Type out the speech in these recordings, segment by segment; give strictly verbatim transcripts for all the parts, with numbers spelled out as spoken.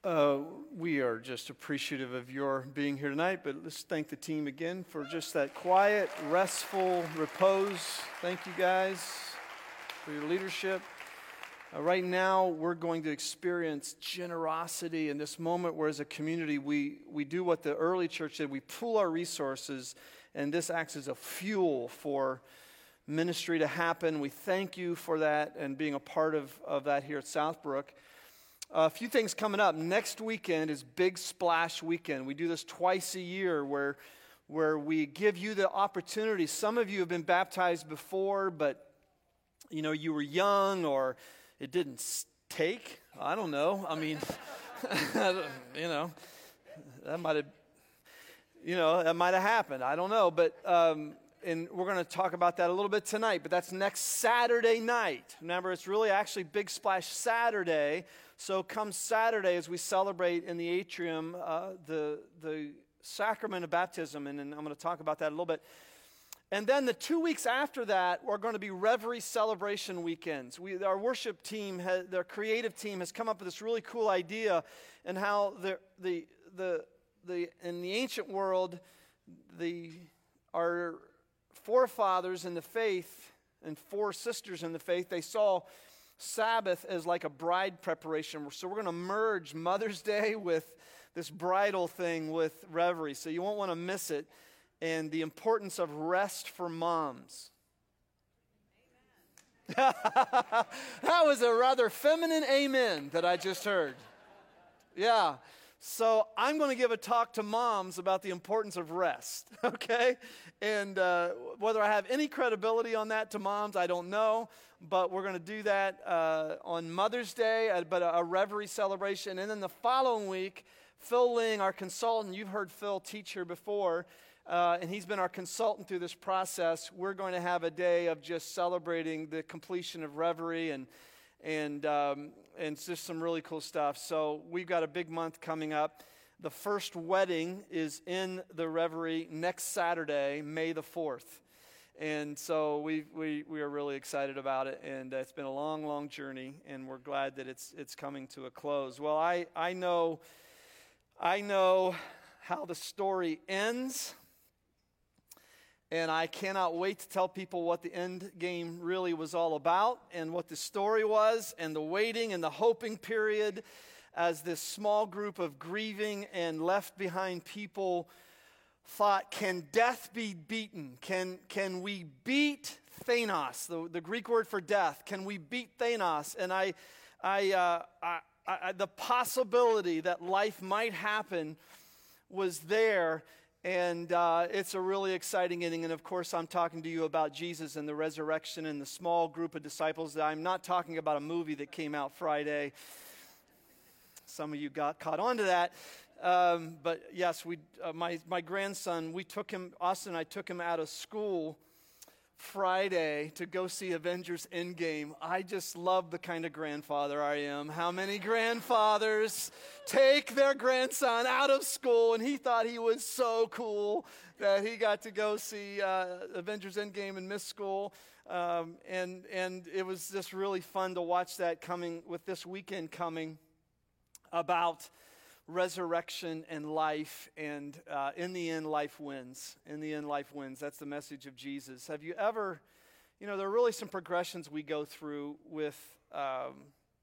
Uh, we are just appreciative of your being here tonight, but let's thank the team again for just that quiet, restful repose. Thank you guys for your leadership. Uh, right now, we're going to experience generosity in this moment where as a community, we, we do what the early church did. We pool our resources, and this acts as a fuel for ministry to happen. We thank you for that and being a part of, of that here at Southbrook. A few things coming up. Next weekend is Big Splash Weekend. We do this twice a year where, where we give you the opportunity. Some of you have been baptized before, but you know, you were young or it didn't take. I don't know. I mean, you know, that might have, you know, that might have happened. I don't know. But, um, and we're going to talk about that a little bit tonight, but that's next Saturday night. Remember, it's really actually Big Splash Saturday. So come Saturday as we celebrate in the atrium uh, the, the sacrament of baptism, and, and I'm going to talk about that a little bit. And then the two weeks after that, we're going to be Reverie Celebration Weekends. We, our worship team, has, their creative team has come up with this really cool idea and how the, the, the, the, in the ancient world, the, our forefathers in the faith and four sisters in the faith, they saw Sabbath as like a bride preparation. So we're going to merge Mother's Day with this bridal thing with Reverie. So you won't want to miss it. And the importance of rest for moms. That was a rather feminine amen that I just heard. Yeah. So I'm going to give a talk to moms about the importance of rest, okay? And uh, whether I have any credibility on that to moms, I don't know. But we're going to do that uh, on Mother's Day, uh, but a, a Reverie celebration. And then the following week, Phil Ling, our consultant, you've heard Phil teach here before, uh, and he's been our consultant through this process. We're going to have a day of just celebrating the completion of Reverie and and um, and it's just some really cool stuff. So we've got a big month coming up. The first wedding is in the Reverie next Saturday, May the fourth. And so we we we are really excited about it, and uh, it's been a long, long journey, and we're glad that it's it's coming to a close. Well, I I know I know how the story ends, and I cannot wait to tell people what the end game really was all about, and what the story was, and the waiting and the hoping period, as this small group of grieving and left behind people thought, can death be beaten? Can can we beat Thanos, the, the Greek word for death? Can we beat Thanos? And I, I, uh, I, I, the possibility that life might happen was there, and uh, it's a really exciting ending. And of course, I'm talking to you about Jesus and the resurrection and the small group of disciples. I'm not talking about a movie that came out Friday. Some of you got caught on to that. Um, but yes, we, uh, my, my grandson, we took him, Austin and I took him out of school Friday to go see Avengers Endgame. I just love the kind of grandfather I am. How many grandfathers take their grandson out of school, and he thought he was so cool that he got to go see uh, Avengers Endgame and miss school. Um, and, and it was just really fun to watch that coming, with this weekend coming, about resurrection and life, and uh, in the end, life wins. In the end, life wins. That's the message of Jesus. Have you ever, you know, there are really some progressions we go through with um,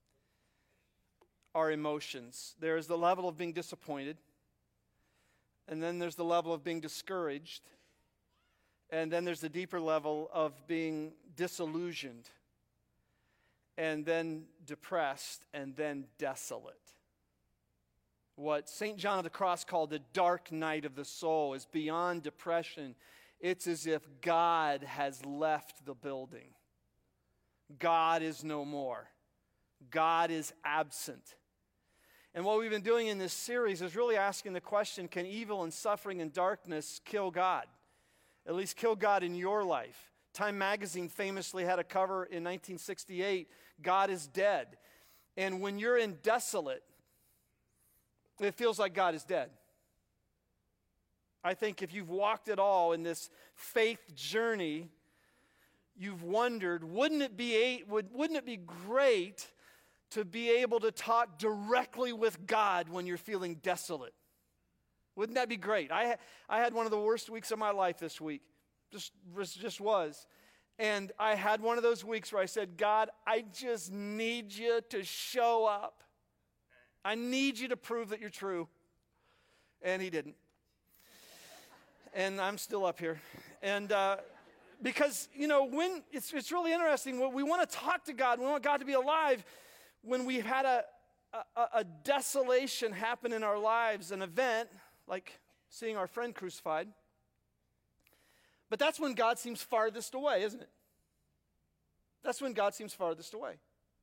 our emotions. There's the level of being disappointed, and then there's the level of being discouraged, and then there's the deeper level of being disillusioned, and then depressed, and then desolate. What Saint John of the Cross called the dark night of the soul is beyond depression. It's as if God has left the building. God is no more. God is absent. And what we've been doing in this series is really asking the question, can evil and suffering and darkness kill God? At least kill God in your life. Time magazine famously had a cover in nineteen sixty-eight, God is dead. And when you're in desolate, it feels like God is dead. I think if you've walked at all in this faith journey, you've wondered, wouldn't it be, would, wouldn't it be great to be able to talk directly with God when you're feeling desolate. Wouldn't that be great? I, ha- I had one of the worst weeks of my life this week. Just, just was. And I had one of those weeks where I said, God, I just need you to show up. I need you to prove that you're true. And he didn't. And I'm still up here. And uh, because, you know, when it's, it's really interesting. When we want to talk to God, we want God to be alive. When we've had a, a, a desolation happen in our lives, an event, like seeing our friend crucified. But that's when God seems farthest away, isn't it? That's when God seems farthest away.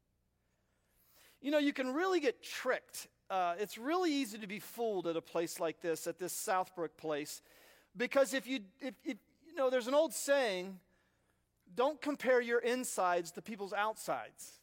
You know, you can really get tricked. Uh, it's really easy to be fooled at a place like this, at this Southbrook place. Because if you, if, if you know, there's an old saying, don't compare your insides to people's outsides.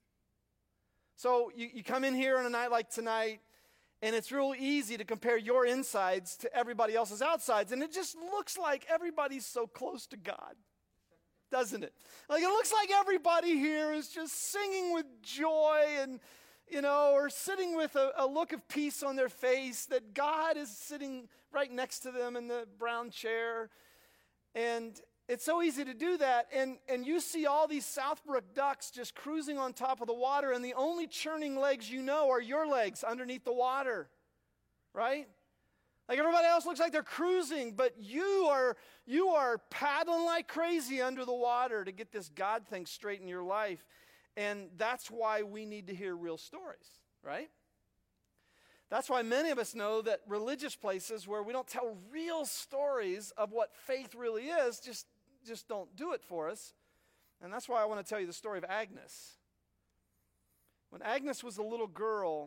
So you, you come in here on a night like tonight, and it's real easy to compare your insides to everybody else's outsides. And it just looks like everybody's so close to God, doesn't it? Like it looks like everybody here is just singing with joy and, you know, or sitting with a, a look of peace on their face, that God is sitting right next to them in the brown chair. And it's so easy to do that. And, and you see all these Southbrook ducks just cruising on top of the water, and the only churning legs you know are your legs underneath the water, right? Like everybody else looks like they're cruising, but you are, you are paddling like crazy under the water to get this God thing straight in your life. And that's why we need to hear real stories, right? That's why many of us know that religious places where we don't tell real stories of what faith really is just, just don't do it for us. And that's why I want to tell you the story of Agnes. When Agnes was a little girl,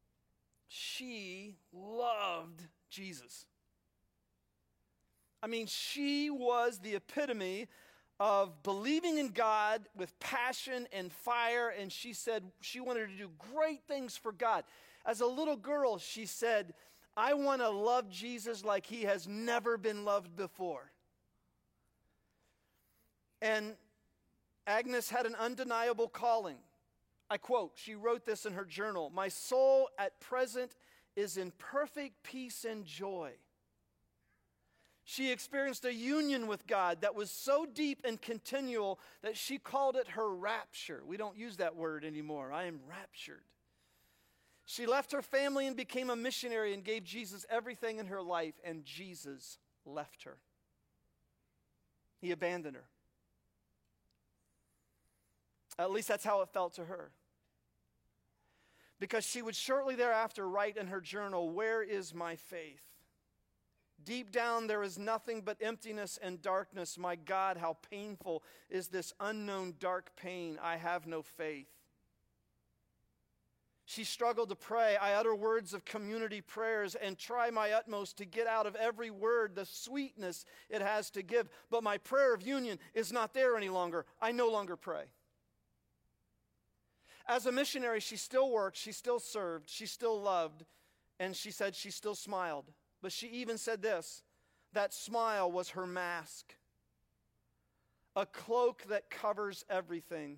she loved Jesus. I mean, she was the epitome of believing in God with passion and fire, and she said she wanted to do great things for God. As a little girl, she said, I want to love Jesus like he has never been loved before. And Agnes had an undeniable calling. I quote, she wrote this in her journal, my soul at present is in perfect peace and joy. She experienced a union with God that was so deep and continual that she called it her rapture. We don't use that word anymore. I am raptured. She left her family and became a missionary and gave Jesus everything in her life, and Jesus left her. He abandoned her. At least that's how it felt to her. Because she would shortly thereafter write in her journal, where is my faith? Deep down there is nothing but emptiness and darkness. My God, how painful is this unknown dark pain. I have no faith. She struggled to pray. I utter words of community prayers and try my utmost to get out of every word the sweetness it has to give. But my prayer of union is not there any longer. I no longer pray. As a missionary, she still worked, she still served, she still loved, and she said she still smiled. But she even said this, that smile was her mask, a cloak that covers everything.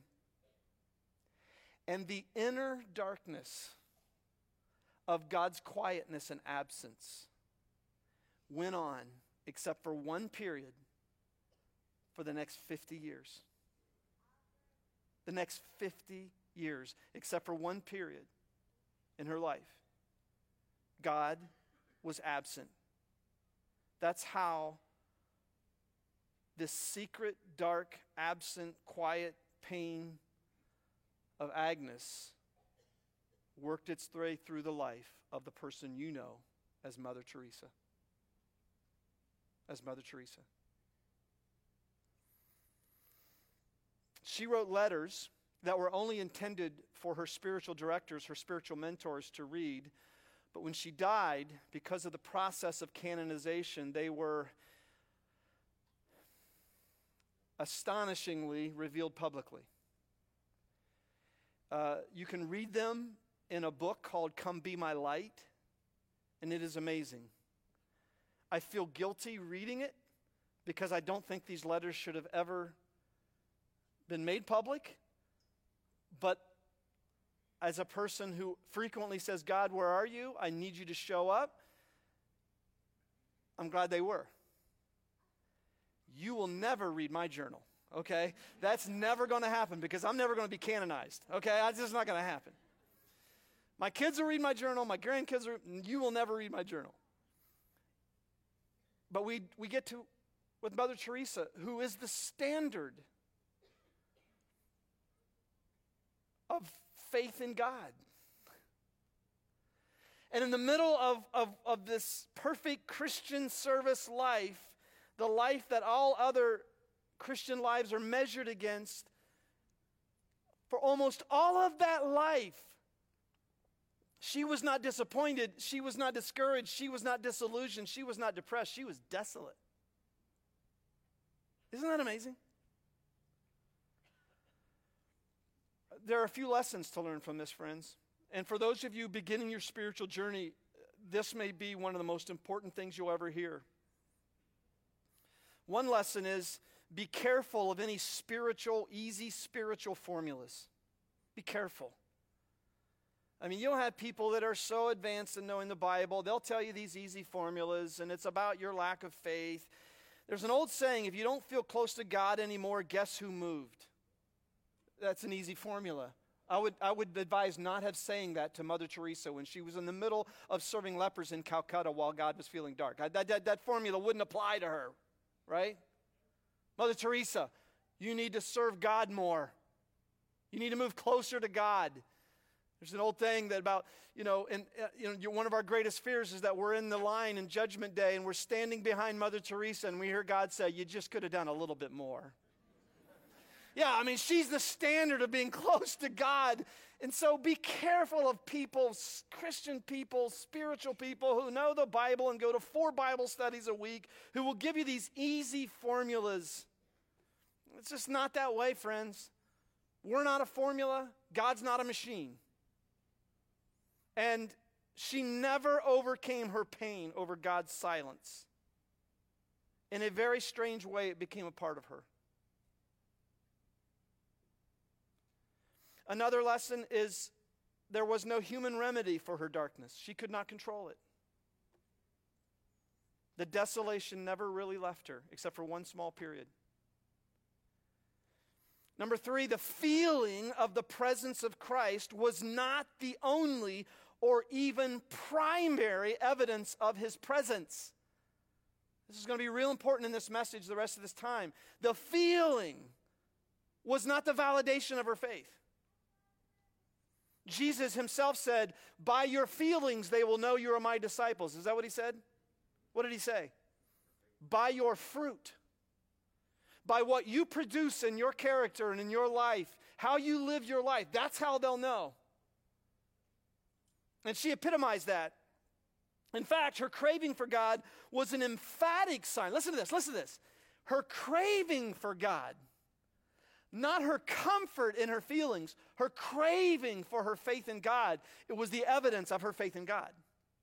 And the inner darkness of God's quietness and absence went on, except for one period, for the next fifty years. The next fifty years, except for one period in her life. God was absent. That's how this secret, dark, absent, quiet pain of Agnes worked its way through the life of the person you know as Mother Teresa. As Mother Teresa. She wrote letters that were only intended for her spiritual directors, her spiritual mentors to read. But when she died, because of the process of canonization, they were astonishingly revealed publicly. Uh, you can read them in a book called Come Be My Light, and it is amazing. I feel guilty reading it because I don't think these letters should have ever been made public, but as a person who frequently says, God, where are you? I need you to show up. I'm glad they were. You will never read my journal, okay? That's never going to happen because I'm never going to be canonized, okay? That's just not going to happen. My kids will read my journal. My grandkids will. You will never read my journal. But we, we get to, with Mother Teresa, who is the standard of faith in God. And in the middle of, of, of this perfect Christian service life, the life that all other Christian lives are measured against, for almost all of that life, she was not disappointed, she was not discouraged, she was not disillusioned, she was not depressed, she was desolate. Isn't that amazing? There are a few lessons to learn from this, friends. And for those of you beginning your spiritual journey, this may be one of the most important things you'll ever hear. One lesson is be careful of any spiritual, easy spiritual formulas. Be careful. I mean, you'll have people that are so advanced in knowing the Bible, they'll tell you these easy formulas, and it's about your lack of faith. There's an old saying, if you don't feel close to God anymore, guess who moved? That's an easy formula. I would, I would advise not have saying that to Mother Teresa when she was in the middle of serving lepers in Calcutta while God was feeling dark. I, that, that, that formula wouldn't apply to her, right? Mother Teresa, you need to serve God more. You need to move closer to God. There's an old thing that about, you know, and uh, you know, one of our greatest fears is that we're in the line in Judgment Day and we're standing behind Mother Teresa and we hear God say, you just could have done a little bit more. Yeah, I mean, she's the standard of being close to God. And so be careful of people, Christian people, spiritual people who know the Bible and go to four Bible studies a week, who will give you these easy formulas. It's just not that way, friends. We're not a formula. God's not a machine. And she never overcame her pain over God's silence. In a very strange way, it became a part of her. Another lesson is there was no human remedy for her darkness. She could not control it. The desolation never really left her, except for one small period. Number three, the feeling of the presence of Christ was not the only or even primary evidence of his presence. This is going to be real important in this message the rest of this time. The feeling was not the validation of her faith. Jesus himself said, by your feelings they will know you are my disciples. Is that what he said? What did he say? By your fruit. By what you produce in your character and in your life, how you live your life, that's how they'll know. And she epitomized that. In fact, her craving for God was an emphatic sign. Listen to this, listen to this. Her craving for God, not her comfort in her feelings, her craving for her faith in God, it was the evidence of her faith in God.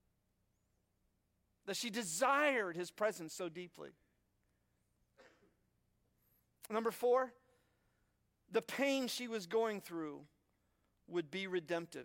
That she desired his presence so deeply. Number four, the pain she was going through would be redemptive.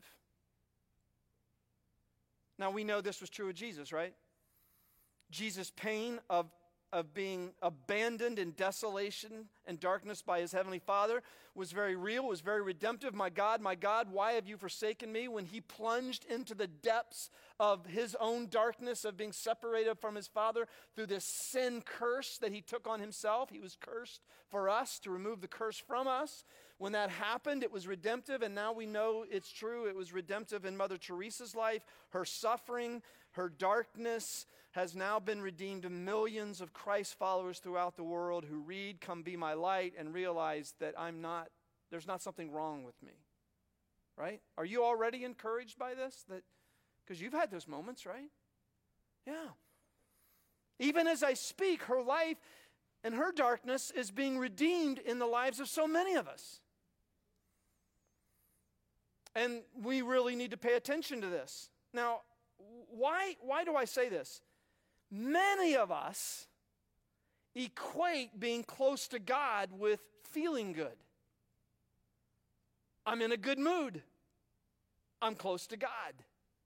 Now we know this was true of Jesus, right? Jesus' pain of, of being abandoned in desolation and darkness by his heavenly Father was very real, was very redemptive. My God, my God, why have you forsaken me? When he plunged into the depths of his own darkness of being separated from his Father through this sin curse that he took on himself. He was cursed for us to remove the curse from us. When that happened, it was redemptive, and now we know it's true. It was redemptive in Mother Teresa's life. Her suffering, her darkness has now been redeemed to millions of Christ followers throughout the world who read, Come Be My Light, and realize that I'm not, there's not something wrong with me. Right? Are you already encouraged by this? That because you've had those moments, right? Yeah. Even as I speak, her life and her darkness is being redeemed in the lives of so many of us. And we really need to pay attention to this. Now, why, why do I say this? Many of us equate being close to God with feeling good. I'm in a good mood. I'm close to God.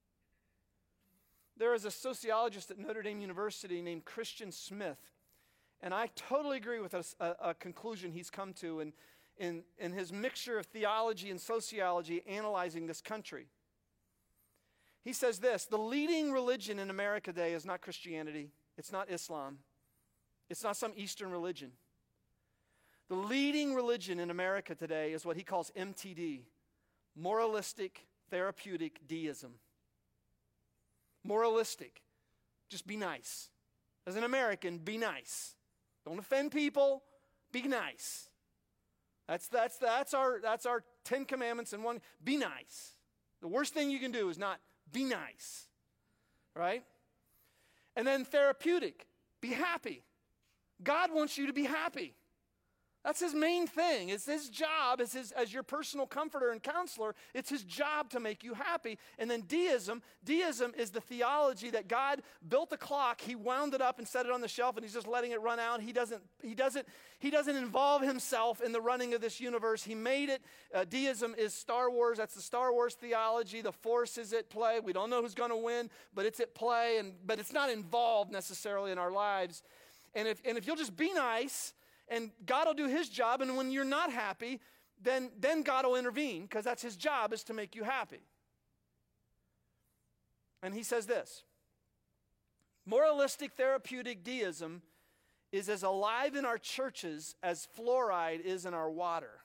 There is a sociologist at Notre Dame University named Christian Smith, and I totally agree with a, a, a conclusion he's come to in, in, in his mixture of theology and sociology analyzing this country. He says this: the leading religion in America today is not Christianity, it's not Islam, it's not some Eastern religion. The leading religion in America today is what he calls M T D, moralistic therapeutic deism. Moralistic. Just be nice. As an American, be nice. Don't offend people, be nice. That's that's that's our that's our Ten Commandments in one. Be nice. The worst thing you can do is not be nice. Right? And then therapeutic. Be happy. God wants you to be happy. That's his main thing. It's his job as, his, as your personal comforter and counselor. It's his job to make you happy. And then deism. Deism is the theology that God built a clock. He wound it up and set it on the shelf, and he's just letting it run out. He doesn't, he doesn't, he doesn't involve himself in the running of this universe. He made it. Uh, deism is Star Wars. That's the Star Wars theology. The Force is at play. We don't know who's going to win, but it's at play. And but it's not involved necessarily in our lives. And if and if you'll just be nice, and God will do his job, and when you're not happy, then, then God will intervene, because that's his job, is to make you happy. And he says this: moralistic therapeutic deism is as alive in our churches as fluoride is in our water.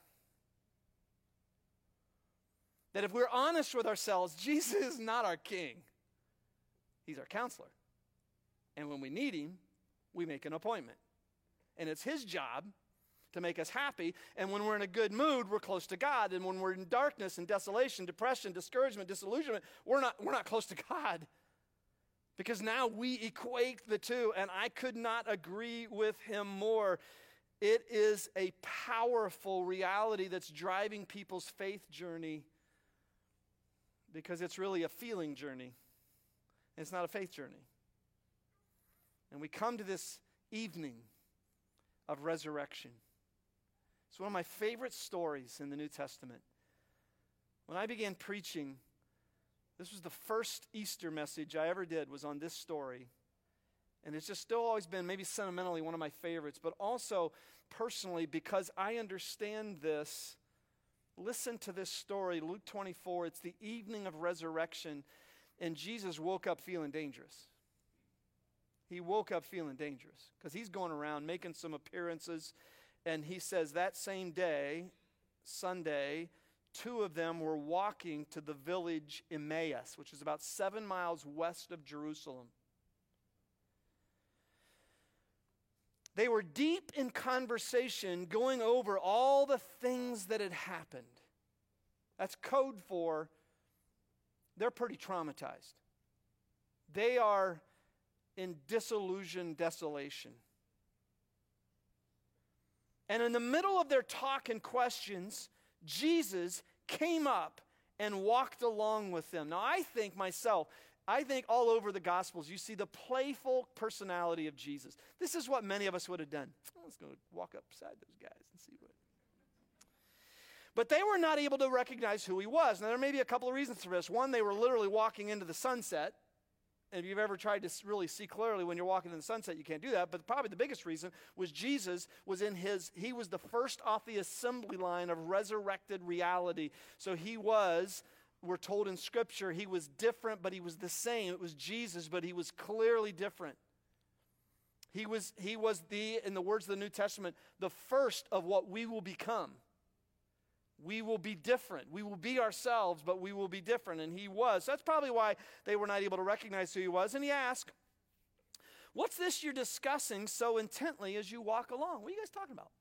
That if we're honest with ourselves, Jesus is not our king. He's our counselor. And when we need him, we make an appointment. And it's his job to make us happy. And when we're in a good mood, we're close to God. And when we're in darkness and desolation, depression, discouragement, disillusionment, we're not, we're not close to God. Because now we equate the two. And I could not agree with him more. It is a powerful reality that's driving people's faith journey, because it's really a feeling journey. It's not a faith journey. And we come to this evening of resurrection. It's one of my favorite stories in the New Testament. When I began preaching, this was the first Easter message I ever did, was on this story. And it's just still always been, maybe sentimentally, one of my favorites, but also personally, because I understand this. Listen to this story, Luke twenty-four. It's the evening of resurrection, and Jesus woke up feeling dangerous. He woke up feeling dangerous because he's going around making some appearances. And he says that same day, Sunday, two of them were walking to the village Emmaus, which is about seven miles west of Jerusalem. They were deep in conversation, going over all the things that had happened. That's code for they're pretty traumatized. They are in disillusioned desolation. And in the middle of their talk and questions, Jesus came up and walked along with them. Now, I think myself, I think all over the Gospels, you see the playful personality of Jesus. This is what many of us would have done. Let's go walk up beside those guys and see what. But they were not able to recognize who he was. Now, there may be a couple of reasons for this. One, they were literally walking into the sunset. And if you've ever tried to really see clearly when you're walking in the sunset, you can't do that. But probably the biggest reason was Jesus was in his, he was the first off the assembly line of resurrected reality. So he was, we're told in Scripture, he was different, but he was the same. It was Jesus, but he was clearly different. He was, he was the, in the words of the New Testament, the first of what we will become. We will be different. We will be ourselves, but we will be different. And he was. So that's probably why they were not able to recognize who he was. And he asked, what's this you're discussing so intently as you walk along? What are you guys talking about?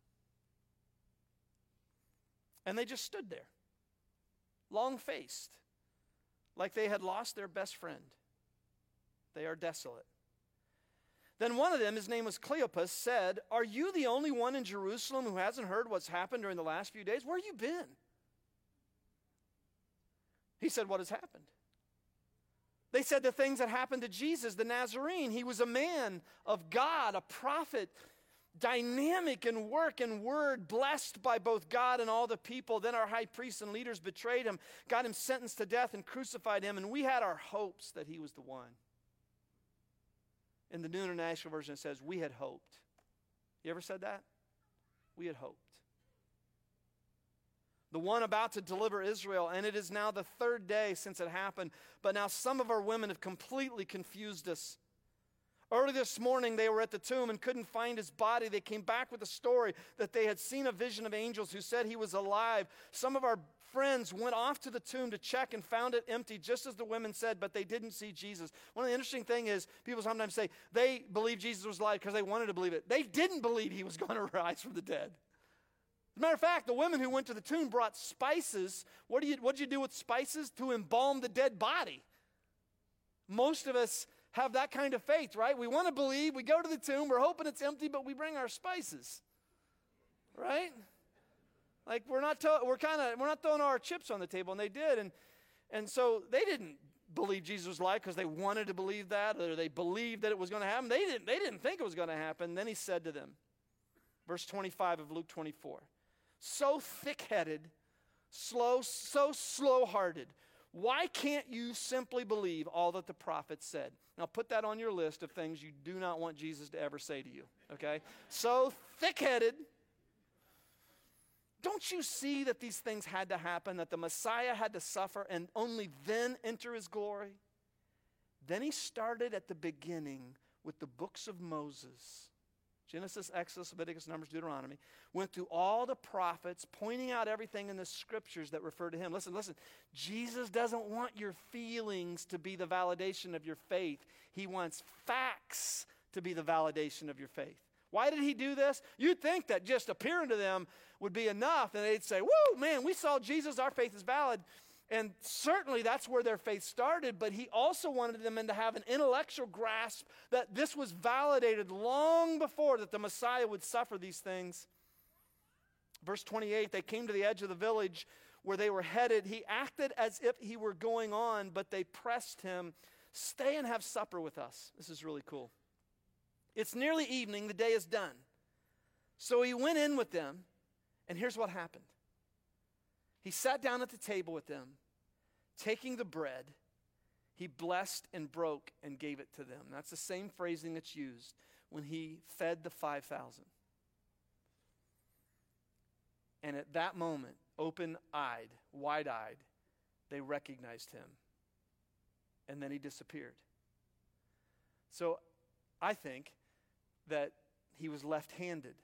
And they just stood there, long-faced, like they had lost their best friend. They are desolate. Then one of them, his name was Cleopas, said, are you the only one in Jerusalem who hasn't heard what's happened during the last few days? Where have you been? He said, what has happened? They said the things that happened to Jesus, the Nazarene. He was a man of God, a prophet. dynamic in work and word, blessed by both God and all the people. Then our high priests and leaders betrayed him, got him sentenced to death, and crucified him. And we had our hopes that he was the one. In the New International Version, it says, we had hoped. You ever said that? We had hoped. The one about to deliver Israel, and it is now the third day since it happened. But now some of our women have completely confused us. Early this morning, they were at the tomb and couldn't find his body. They came back with a story that they had seen a vision of angels who said he was alive. Some of our friends went off to the tomb to check and found it empty, just as the women said, but they didn't see Jesus. One of the interesting things is people sometimes say they believe Jesus was alive because they wanted to believe it. They didn't believe he was going to rise from the dead. As a matter of fact, the women who went to the tomb brought spices. What do you, what did you do with spices? To embalm the dead body. Most of us have that kind of faith, right? We want to believe, we go to the tomb, we're hoping it's empty, but we bring our spices, right? Like we're not, to, we're kind of, we're not throwing our chips on the table, and they did, and and so they didn't believe Jesus was alive because they wanted to believe that, or they believed that it was going to happen. They didn't, they didn't think it was going to happen. Then he said to them, verse twenty-five of Luke twenty-four, so thick-headed, slow, so slow-hearted, why can't you simply believe all that the prophets said? Now put that on your list of things you do not want Jesus to ever say to you, okay? So thick-headed. Don't you see that these things had to happen, that the Messiah had to suffer and only then enter his glory? Then he started at the beginning with the books of Moses. Genesis, Exodus, Leviticus, Numbers, Deuteronomy, went through all the prophets, pointing out everything in the scriptures that refer to him. Listen, listen, Jesus doesn't want your feelings to be the validation of your faith. He wants facts to be the validation of your faith. Why did he do this? You'd think that just appearing to them would be enough, and they'd say, woo, man, we saw Jesus, our faith is valid. And certainly that's where their faith started, but he also wanted them to have an intellectual grasp that this was validated long before that the Messiah would suffer these things. Verse twenty-eight, they came to the edge of the village where they were headed. He acted as if he were going on, but they pressed him, stay and have supper with us. This is really cool. It's nearly evening, the day is done. So he went in with them, and here's what happened. He sat down at the table with them. Taking the bread, he blessed and broke and gave it to them. That's the same phrasing that's used when he fed the five thousand. And at that moment, open-eyed, wide-eyed, they recognized him. And then he disappeared. So I think that he was left-handed.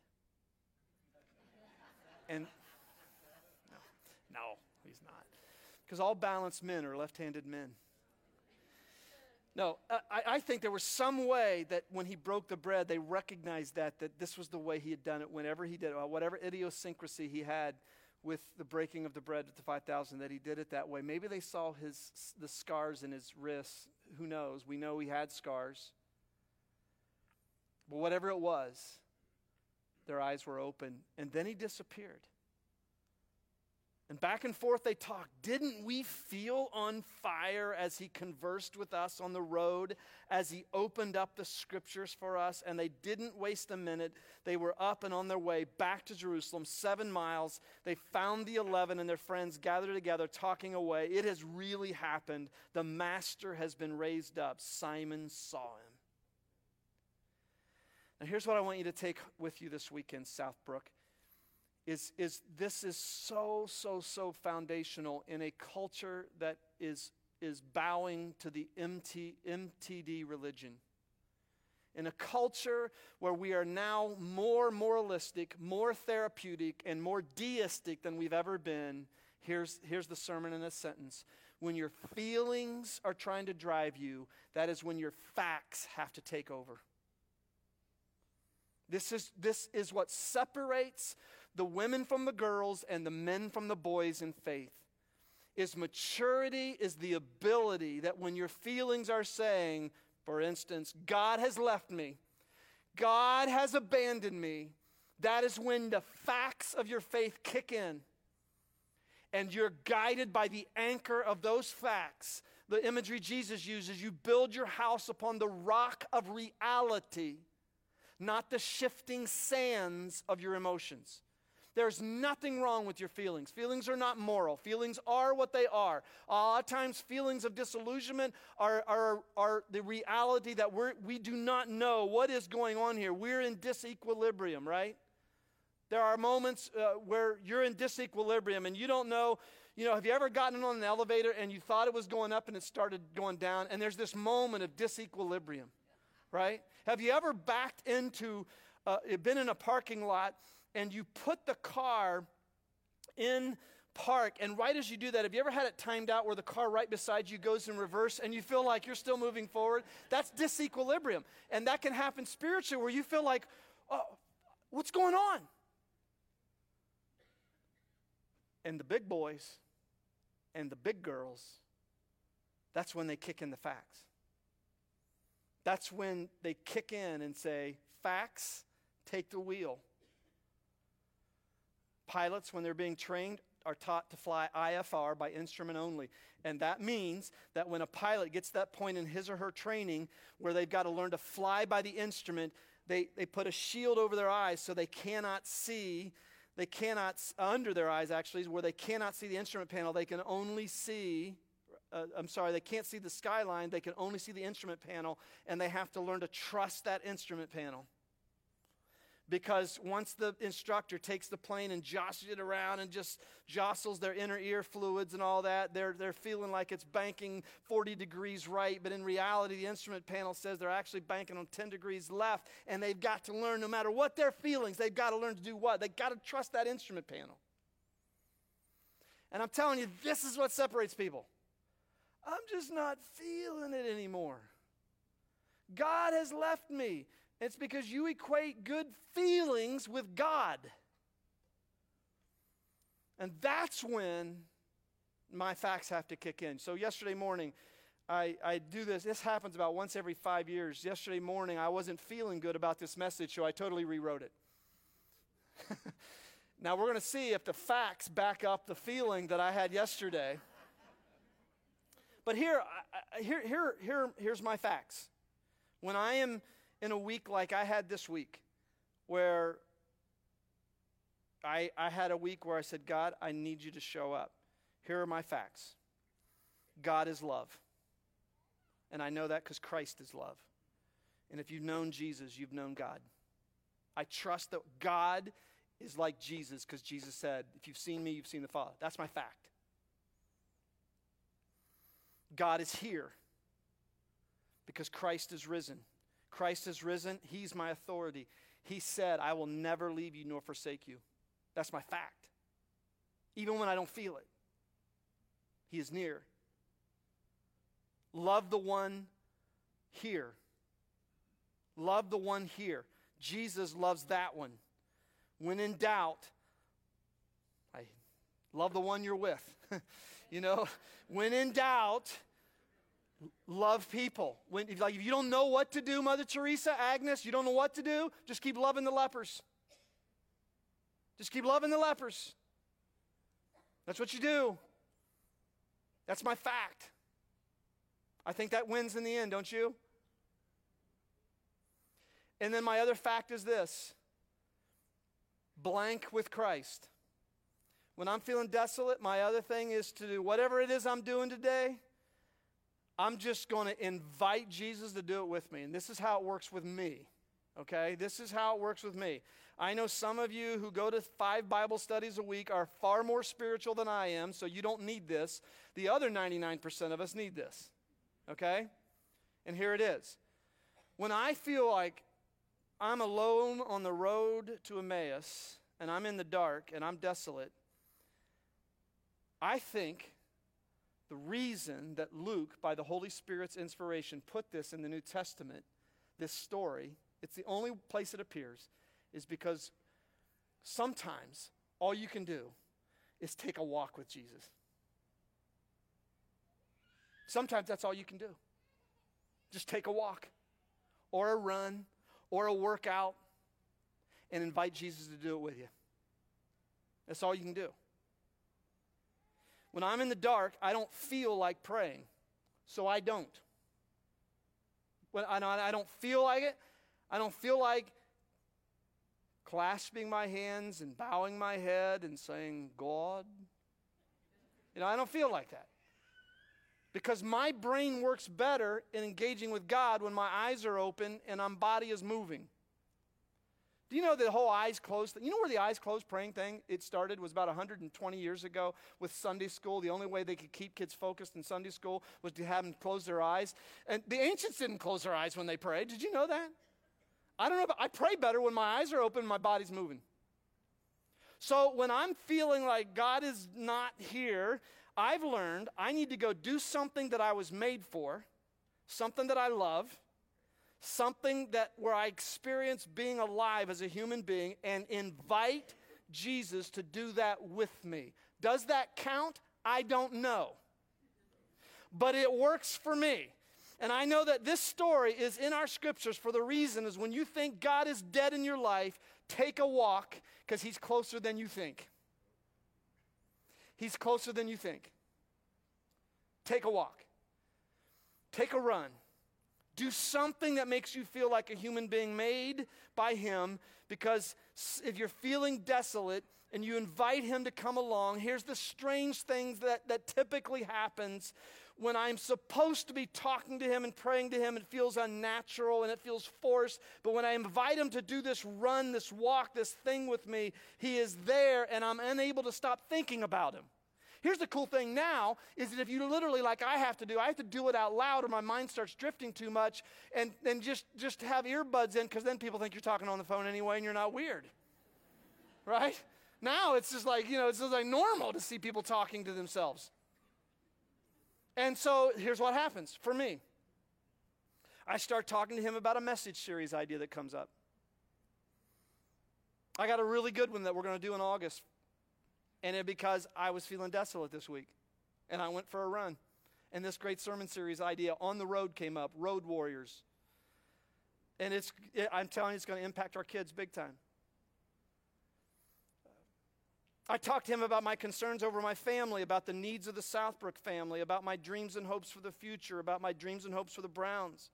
And no, he's not. Because all balanced men are left-handed men. No, I, I think there was some way that when he broke the bread, they recognized that, that this was the way he had done it whenever he did it, whatever idiosyncrasy he had with the breaking of the bread at the five thousand, that he did it that way. Maybe they saw his the scars in his wrists. Who knows? We know he had scars. But whatever it was, their eyes were open, and then he disappeared. And back and forth they talked. Didn't we feel on fire as he conversed with us on the road, as he opened up the scriptures for us? And they didn't waste a minute. They were up and on their way back to Jerusalem, seven miles. They found the eleven and their friends gathered together, talking away. It has really happened. The master has been raised up. Simon saw him. Now here's what I want you to take with you this weekend, Southbrook. Is, is this is so, so, so foundational in a culture that is, is bowing to the M T, M T D religion. In a culture where we are now more moralistic, more therapeutic, and more deistic than we've ever been, here's, here's the sermon in a sentence. When your feelings are trying to drive you, that is when your facts have to take over. This is, this is what separates the women from the girls and the men from the boys in faith. Is maturity is the ability that when your feelings are saying, for instance, God has left me, God has abandoned me, that is when the facts of your faith kick in. And you're guided by the anchor of those facts. The imagery Jesus uses, you build your house upon the rock of reality. not the shifting sands of your emotions. There's nothing wrong with your feelings. Feelings are not moral. Feelings are what they are. A lot of times, feelings of disillusionment are, are, are the reality that we're, we do not know what is going on here. We're in disequilibrium, right? There are moments uh, where you're in disequilibrium and you don't know, you know, have you ever gotten on an elevator and you thought it was going up and it started going down, and there's this moment of disequilibrium, right? Have you ever backed into, uh, been in a parking lot and you put the car in park, and right as you do that, have you ever had it timed out where the car right beside you goes in reverse and you feel like you're still moving forward? That's disequilibrium. And that can happen spiritually where you feel like, oh, what's going on? And the big boys and the big girls, that's when they kick in the facts. That's when they kick in and say, facts, take the wheel. Pilots, when they're being trained, are taught to fly I F R, by instrument only. And that means that when a pilot gets to that point in his or her training where they've got to learn to fly by the instrument, they, they put a shield over their eyes so they cannot see, they cannot, under their eyes actually, where they cannot see the instrument panel. They can only see, uh, I'm sorry, they can't see the skyline, they can only see the instrument panel, and they have to learn to trust that instrument panel. Because once the instructor takes the plane and jostles it around and just jostles their inner ear fluids and all that, they're, they're feeling like it's banking forty degrees right, but in reality, the instrument panel says they're actually banking on ten degrees left, and they've got to learn, no matter what their feelings, they've got to learn to do what? They've got to trust that instrument panel. And I'm telling you, this is what separates people. I'm just not feeling it anymore. God has left me. It's because you equate good feelings with God. And that's when my facts have to kick in. So yesterday morning, I, I do this. This happens about once every five years. Yesterday morning, I wasn't feeling good about this message, so I totally rewrote it. Now, we're going to see if the facts back up the feeling that I had yesterday. But here, I, here, here, here, here's my facts. When I am in a week like I had this week, where I, I had a week where I said, God, I need you to show up. Here are my facts. God is love. And I know that because Christ is love. And if you've known Jesus, you've known God. I trust that God is like Jesus because Jesus said, if you've seen me, you've seen the Father. That's my fact. God is here because Christ is risen. Christ is risen. He's my authority. He said, I will never leave you nor forsake you. That's my fact. Even when I don't feel it. He is near. Love the one here. Love the one here. Jesus loves that one. When in doubt, I love the one you're with. You know, when in doubt, love people. When, if, like, if you don't know what to do, Mother Teresa, Agnes, you don't know what to do, just keep loving the lepers. Just keep loving the lepers. That's what you do. That's my fact. I think that wins in the end, don't you? And then my other fact is this. Blank with Christ. When I'm feeling desolate, my other thing is to do whatever it is I'm doing today, I'm just going to invite Jesus to do it with me. And this is how it works with me, okay? This is how it works with me. I know some of you who go to five Bible studies a week are far more spiritual than I am, so you don't need this. The other ninety-nine percent of us need this, okay? And here it is. When I feel like I'm alone on the road to Emmaus, and I'm in the dark, and I'm desolate, I think the reason that Luke, by the Holy Spirit's inspiration, put this in the New Testament, this story, it's the only place it appears, is because sometimes all you can do is take a walk with Jesus. Sometimes that's all you can do. Just take a walk or a run or a workout and invite Jesus to do it with you. That's all you can do. When I'm in the dark, I don't feel like praying, so I don't. When I, I don't feel like it, I don't feel like clasping my hands and bowing my head and saying, God. You know, I don't feel like that. Because my brain works better in engaging with God when my eyes are open and my body is moving. Do you know the whole eyes closed thing? You know where the eyes closed praying thing, it started was about one hundred twenty years ago with Sunday school. The only way they could keep kids focused in Sunday school was to have them close their eyes. And the ancients didn't close their eyes when they prayed. Did you know that? I don't know, but I pray better when my eyes are open and my body's moving. So when I'm feeling like God is not here, I've learned I need to go do something that I was made for, something that I love, something that where I experience being alive as a human being, and invite Jesus to do that with me. Does that count? I don't know. But it works for me. And I know that this story is in our scriptures for the reason is when you think God is dead in your life, take a walk because he's closer than you think. He's closer than you think. Take a walk. Take a run. Do something that makes you feel like a human being made by him, because if you're feeling desolate and you invite him to come along, here's the strange things that, that typically happens when I'm supposed to be talking to him and praying to him. It feels unnatural and it feels forced, but when I invite him to do this run, this walk, this thing with me, he is there and I'm unable to stop thinking about him. Here's the cool thing now is that if you literally, like I have to do, I have to do it out loud or my mind starts drifting too much, and then just, just have earbuds in, because then people think you're talking on the phone anyway and you're not weird. Right? Now it's just like, you know, it's just like normal to see people talking to themselves. And so here's what happens for me. I start talking to him about a message series idea that comes up. I got a really good one that we're going to do in August. And it because I was feeling desolate this week. And I went for a run. And this great sermon series idea, On the Road, came up. Road Warriors. And it's, it, I'm telling you, it's going to impact our kids big time. I talked to him about my concerns over my family, about the needs of the Southbrook family, about my dreams and hopes for the future, about my dreams and hopes for the Browns.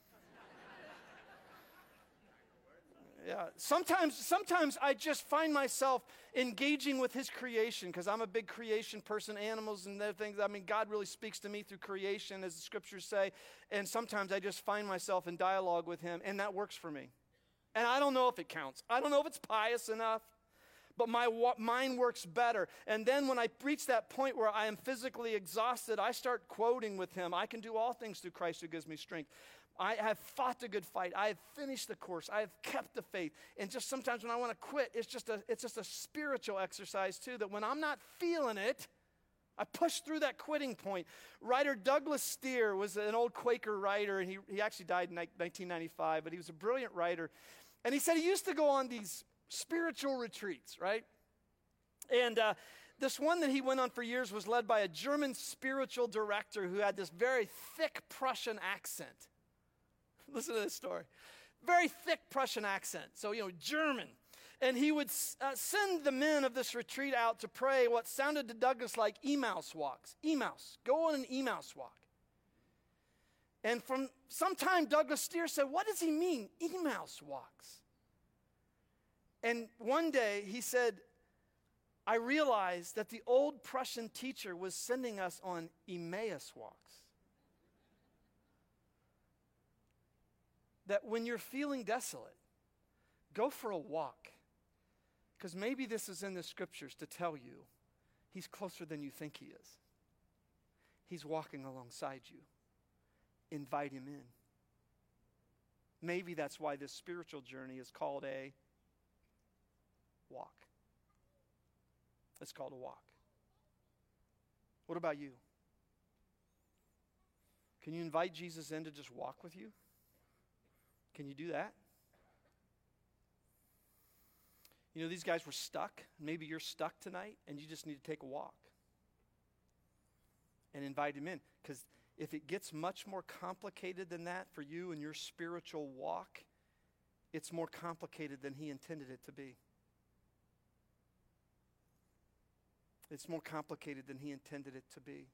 Yeah, sometimes, sometimes I just find myself engaging with his creation, because I'm a big creation person, animals and other things. I mean, God really speaks to me through creation, as the scriptures say, and sometimes I just find myself in dialogue with him, and that works for me. And I don't know if it counts. I don't know if it's pious enough, but my wa- mind works better. And then when I reach that point where I am physically exhausted, I start quoting with him, I can do all things through Christ who gives me strength. I have fought the good fight. I have finished the course. I have kept the faith. And just sometimes when I want to quit, it's just a it's just a spiritual exercise too, that when I'm not feeling it, I push through that quitting point. Writer Douglas Steer was an old Quaker writer, and he, he actually died in nineteen ninety-five, but he was a brilliant writer. And he said he used to go on these spiritual retreats, right? And uh, this one that he went on for years was led by a German spiritual director who had this very thick Prussian accent. Listen to this story. Very thick Prussian accent. So, you know, German. And he would uh, send the men of this retreat out to pray what sounded to Douglas like Emmaus walks. Emmaus. Go on an Emmaus walk. And from some time, Douglas Steer said, what does he mean, Emmaus walks? And one day he said, I realized that the old Prussian teacher was sending us on Emmaus walks. That when you're feeling desolate, go for a walk. Because maybe this is in the scriptures to tell you he's closer than you think he is. He's walking alongside you. Invite him in. Maybe that's why this spiritual journey is called a walk. It's called a walk. What about you? Can you invite Jesus in to just walk with you? Can you do that? You know, these guys were stuck. Maybe you're stuck tonight and you just need to take a walk and invite him in. Because if it gets much more complicated than that for you and your spiritual walk, it's more complicated than he intended it to be. It's more complicated than he intended it to be.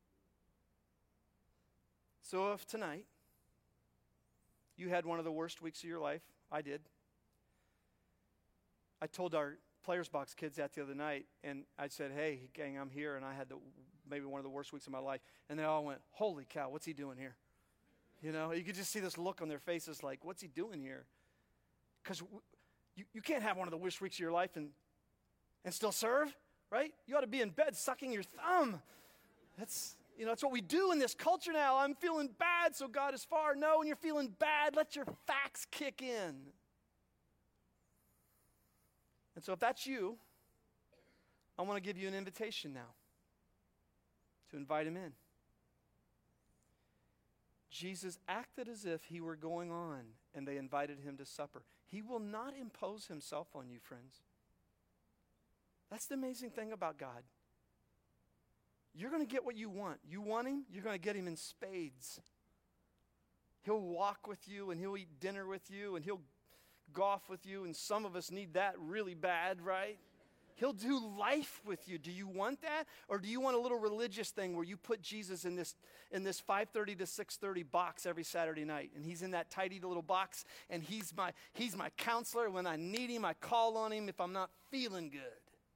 So if tonight you had one of the worst weeks of your life, I did, I told our Players Box kids that the other night, and I said, hey, gang, I'm here, and I had the, maybe one of the worst weeks of my life. And they all went, holy cow, what's he doing here? You know, you could just see this look on their faces like, what's he doing here? Because w- you, you can't have one of the worst weeks of your life and, and still serve, right? You ought to be in bed sucking your thumb. That's, you know, that's what we do in this culture now. I'm feeling bad, so God is far. No, when you're feeling bad, let your facts kick in. And so if that's you, I want to give you an invitation now to invite him in. Jesus acted as if he were going on, and they invited him to supper. He will not impose himself on you, friends. That's the amazing thing about God. You're going to get what you want. You want him, you're going to get him in spades. He'll walk with you, and he'll eat dinner with you, and he'll golf with you, and some of us need that really bad, right? He'll do life with you. Do you want that? Or do you want a little religious thing where you put Jesus in this in this five thirty to six thirty box every Saturday night, and he's in that tidy little box, and he's my he's my counselor. When I need him, I call on him if I'm not feeling good.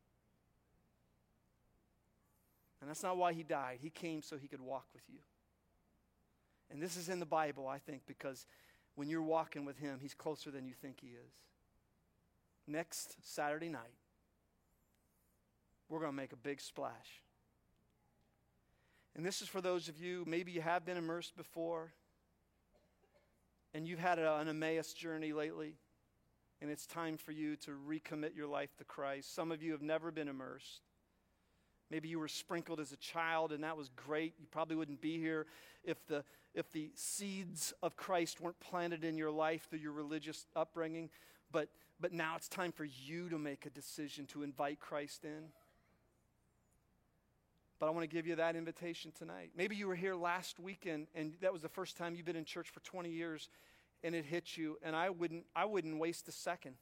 And that's not why he died. He came so he could walk with you. And this is in the Bible, I think, because when you're walking with him, he's closer than you think he is. Next Saturday night, we're going to make a big splash. And this is for those of you, maybe you have been immersed before, and you've had a, an Emmaus journey lately, and it's time for you to recommit your life to Christ. Some of you have never been immersed. Maybe you were sprinkled as a child, and that was great. You probably wouldn't be here if the if the seeds of Christ weren't planted in your life through your religious upbringing. But but now it's time for you to make a decision to invite Christ in. But I want to give you that invitation tonight. Maybe you were here last weekend, and that was the first time you've been in church for twenty years, and it hit you. And I wouldn't I wouldn't waste a second.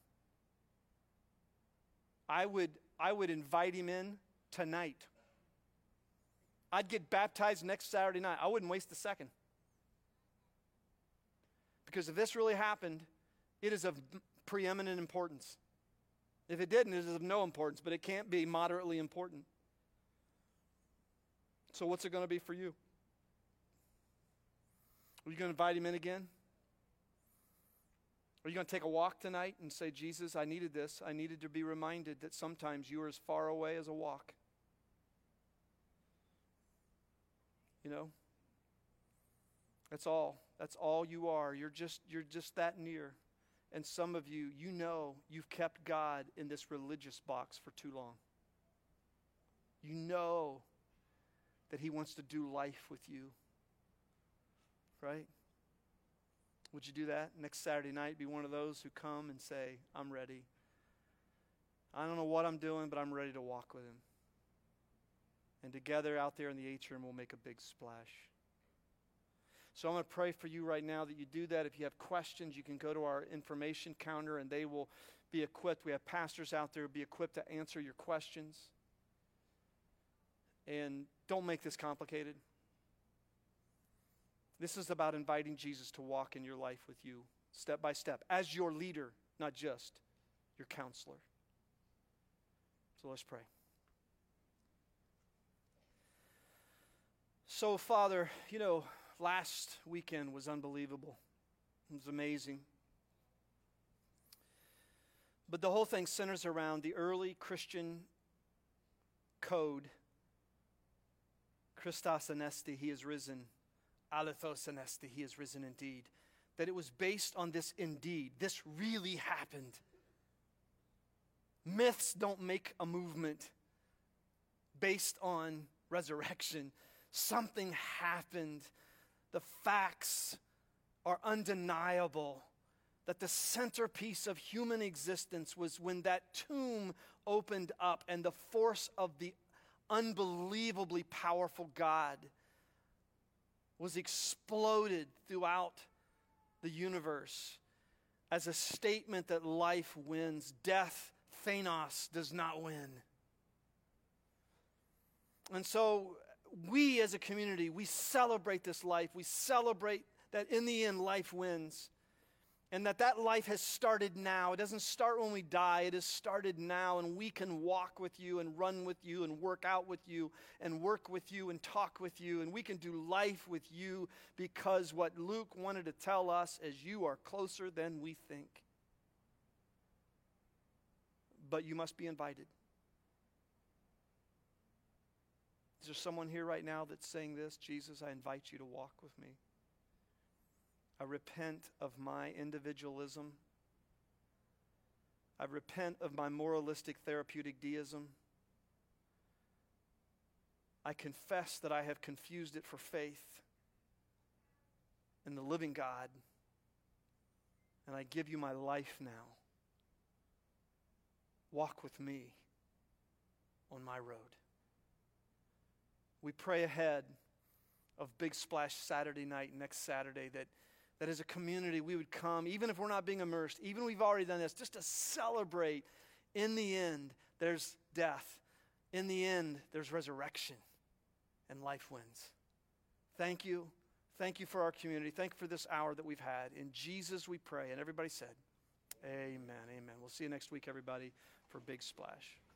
I would I would invite him in tonight. I'd get baptized next Saturday night. I wouldn't waste a second. Because if this really happened, it is of preeminent importance. If it didn't, it is of no importance, but it can't be moderately important. So what's it going to be for you? Are you going to invite him in again? Are you going to take a walk tonight and say, Jesus, I needed this. I needed to be reminded that sometimes you are as far away as a walk. You know? That's all. That's all you are. You're just, you're just that near. And some of you, you know you've kept God in this religious box for too long. You know that he wants to do life with you. Right? Would you do that? Next Saturday night, be one of those who come and say, I'm ready. I don't know what I'm doing, but I'm ready to walk with him. And together out there in the atrium, we'll make a big splash. So I'm going to pray for you right now that you do that. If you have questions, you can go to our information counter and they will be equipped. We have pastors out there who will be equipped to answer your questions. And don't make this complicated. This is about inviting Jesus to walk in your life with you, step by step, as your leader, not just your counselor. So let's pray. So, Father, you know, last weekend was unbelievable. It was amazing. But the whole thing centers around the early Christian code. Christos anesti, he is risen. Alethos anesti, he is risen indeed. That it was based on this indeed. This really happened. Myths don't make a movement based on resurrection. Something happened. The facts are undeniable. That the centerpiece of human existence was when that tomb opened up and the force of the unbelievably powerful God was exploded throughout the universe as a statement that life wins. Death, Thanos, does not win. And so we as a community, we celebrate this life. We celebrate that in the end, life wins. And that that life has started now. It doesn't start when we die. It has started now, and we can walk with you and run with you and work out with you and work with you and talk with you, and we can do life with you because what Luke wanted to tell us is you are closer than we think. But you must be invited. Is there someone here right now that's saying this? Jesus, I invite you to walk with me. I repent of my individualism. I repent of my moralistic therapeutic deism. I confess that I have confused it for faith in the living God. And I give you my life now. Walk with me on my road. We pray ahead of Big Splash Saturday night, next Saturday, that That as a community we would come, even if we're not being immersed, even if we've already done this, just to celebrate. In the end, there's death. In the end, there's resurrection. And life wins. Thank you. Thank you for our community. Thank you for this hour that we've had. In Jesus we pray. And everybody said, amen, amen. We'll see you next week, everybody, for Big Splash.